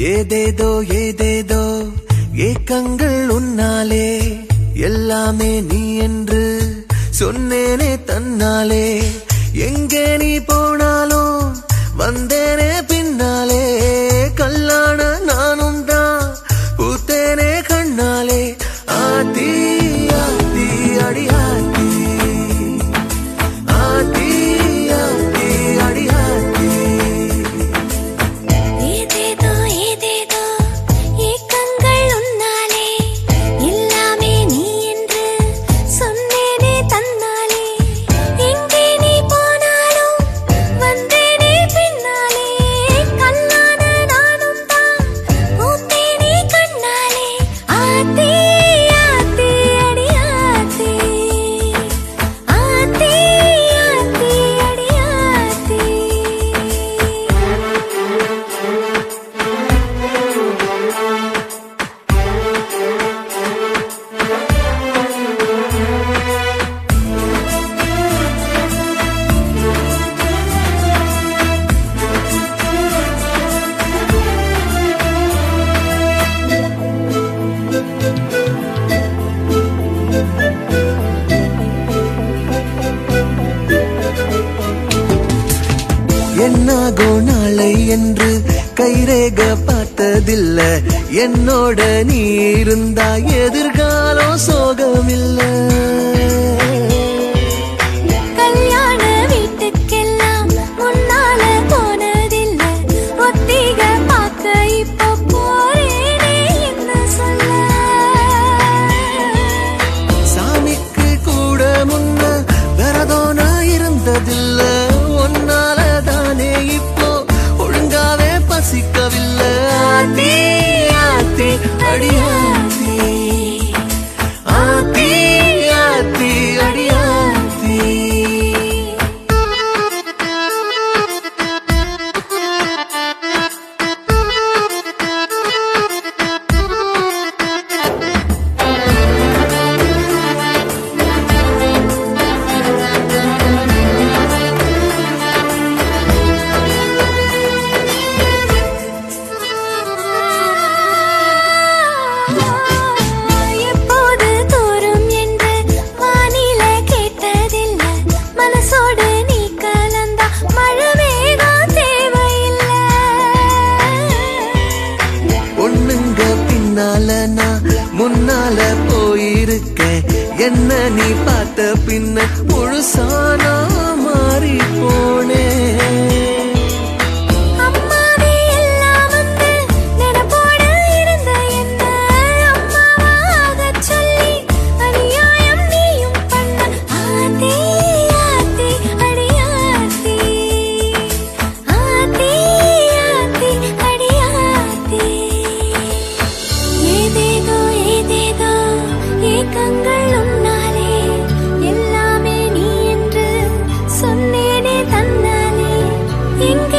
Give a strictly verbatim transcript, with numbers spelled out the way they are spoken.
ஏதேதோ ஏதேதோ ஏக்கங்கள் உன்னாலே எல்லாமே நீ என்று சொன்னேனே தன்னாலே எங்கே நீ போனாலும் வந்தேனே பின்னாலே கல்லான நானும் தான் பூத்தேனே கண்ணாலே ஆத்தி ஆத்தி அடி ஆத்தி ஆத்தி ஆத்தி அடி ஆத்தி ஏதேதோ ஏதேதோ ஏக்கங்கள் உன்னாலே எல்லாமே நீ என்று சொன்னேனே தன்னாலே எங்கே நீ போனாலும் வந்தேனே பின்னாலே கல்லான நானும் தான் பூத்தேனே கண்ணாலே ஆத்தி ஆத்தி அடி ஆத்தி ஆத்தி ஆத்தி அடி ஆத்தி என்னாகோ நாளை என்று கைரேக பார்த்ததில்ல என்னோட நீ இருந்தா எதிர்காலம் சோகமில்ல கல்யாண வீட்டுக்கெல்லாம் முன்னால போனதில்லை ஒத்திக பார்க்க இப்போ போறேனே என்ன சொல்ல சாமிக்கு கூட முன்ன விரதோனா இருந்ததில்ல ஒன்னால தானே இப்போ ஒழுங்காவே பசிக்கவில்லை ஆத்தி ஆத்தி அடி ஆத்தி ஆத்தி ஆத்தி அடி ஆத்தி எப்போது தோறும் என்று வானில கேட்டதில்லை மனசோடு நீ கலந்தா மழை மேகம் தேவையில்லை பொண்ணுங்க பின்னால நான் முன்னால போயிருக்கேன் என்ன நீ பார்த்த பின்ன முழுசானா மாறி போனேன் அம்மாவே எல்லாம் வந்து நினைப்போடு இருந்த என்ன அம்மாவாகச் சொல்லி அநியாயம் நீயும் பண்ண ஆத்தி ஆத்தி அடி ஆத்தி ஆத்தி ஆத்தி அடி ஆத்தி ஏதேதோ ஏதேதோ ஏக்கங்கள் உன்னாலே எல்லாமே நீ என்று சொன்னேனே தன்னாலே எங்க